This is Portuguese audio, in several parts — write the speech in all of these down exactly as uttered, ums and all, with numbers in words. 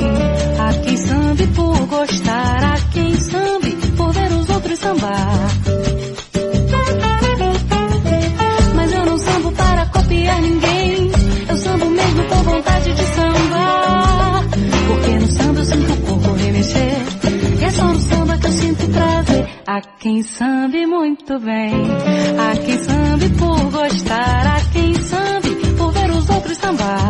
Há quem sambe por gostar, há quem sambe por ver os outros sambar. Mas eu não sambo para copiar ninguém, eu sambo mesmo com vontade de sambar. Porque no samba eu sinto o corpo remexer, e é só no samba que eu sinto prazer. Há quem sambe muito bem, há quem sambe por gostar, há quem sambe por ver os outros sambar.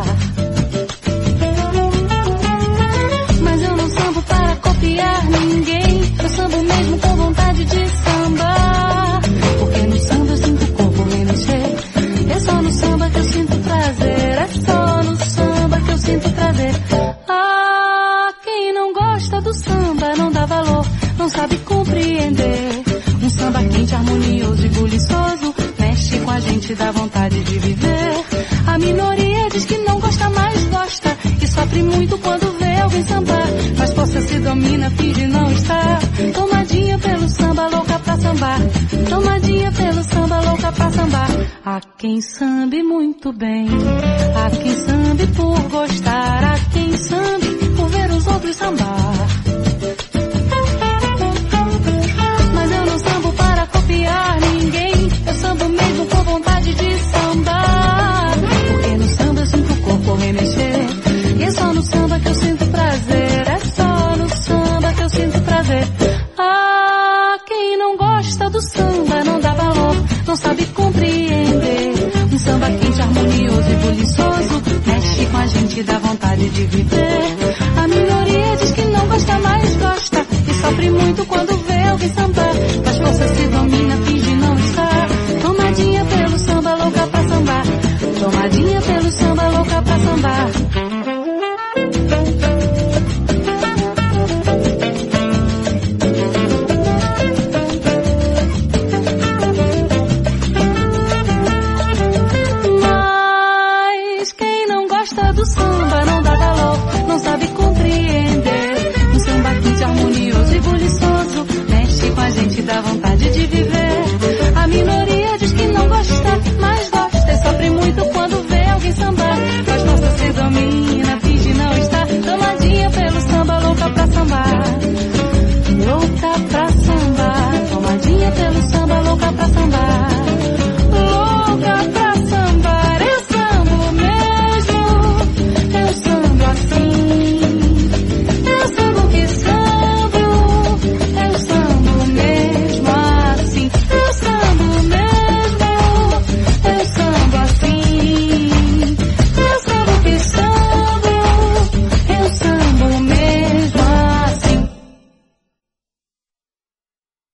Mas eu não sambo para copiar ninguém, eu sambo mesmo com vontade de sambar. Porque no samba eu sinto o corpo remexer, é só no samba que eu sinto prazer, é só no samba que eu sinto prazer. Ah, quem não gosta do samba não dá valor, não sabe compreender. Um samba quente, harmonioso e buliçoso mexe com a gente, dá vontade de viver. A minoria diz que não gosta, mas gosta, e sofre muito quando vê alguém sambar. Mas força se domina, finge não estar tomadinha pelo samba, louca pra sambar. Tomadinha pelo samba, louca pra sambar. Há quem sambe muito bem, há quem sambe por gostar, há quem sambe por ver os outros sambar. Mas eu não sambo para copiar ninguém, eu sambo mesmo com vontade de sambar. Porque no samba eu sinto o corpo remexer, e é só no samba que eu sinto prazer, é só no samba que eu sinto prazer. Ah, quem não gosta do samba não dá valor, não sabe compreender. Um samba quente, harmonioso e buliçoso mexe com a gente, dá vontade de viver.